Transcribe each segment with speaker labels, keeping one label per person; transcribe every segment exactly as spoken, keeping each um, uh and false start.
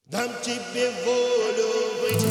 Speaker 1: Дам тебе волю быть.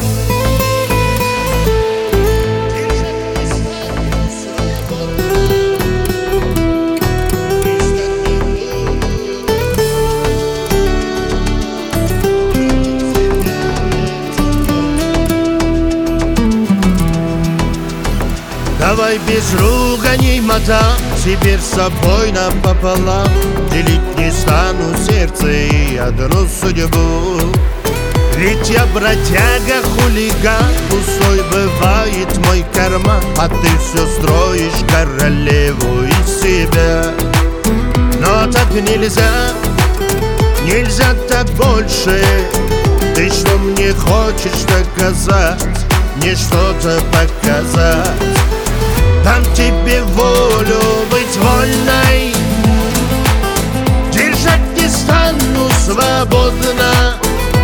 Speaker 1: Давай без руганий, мадам, теперь с собой напополам. Делить не стану сердце и одну судьбу. Ведь я бродяга, хулиган, пустой бывает мой карман, а ты все строишь королеву из себя. Но так нельзя, нельзя так больше. Ты что мне хочешь доказать, мне что-то показать? Дам тебе волю быть вольной, держать не стану свободно,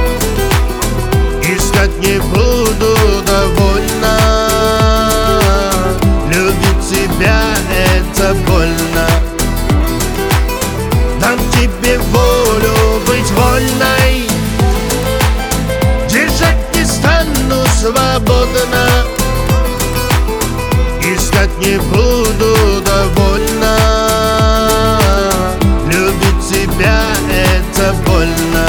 Speaker 1: искать не буду довольна. Любить тебя это больно. Дам тебе волю быть вольной, держать не стану свободно, искать не буду довольна. Любить тебя это больно.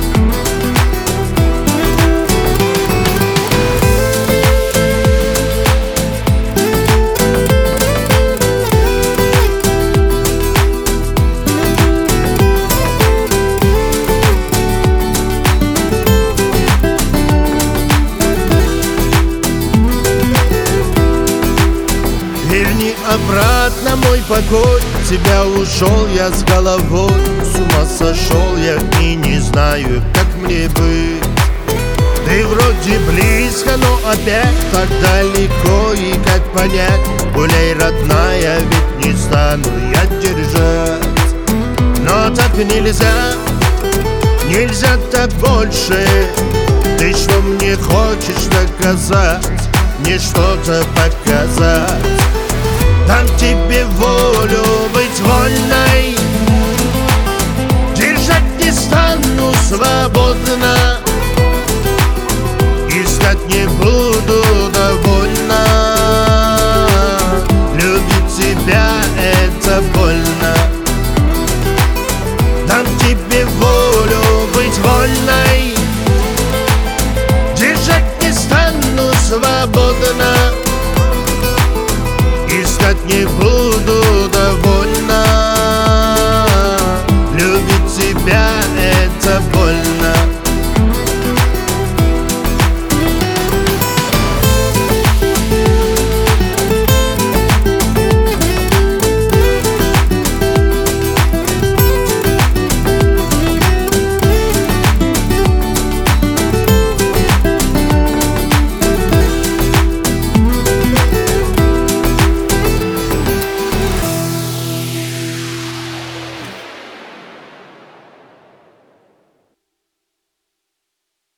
Speaker 1: Верни обратно мой покой, тебя ушел я с головой. С ума сошел я и не знаю, как мне быть. Ты вроде близко, но опять так далеко. И как понять, гуляй, родная, ведь не стану я держать. Но так нельзя, нельзя так больше. Ты что мне хочешь доказать, мне что-то показать? Дам тебе волю быть вольной, держать не стану свободно,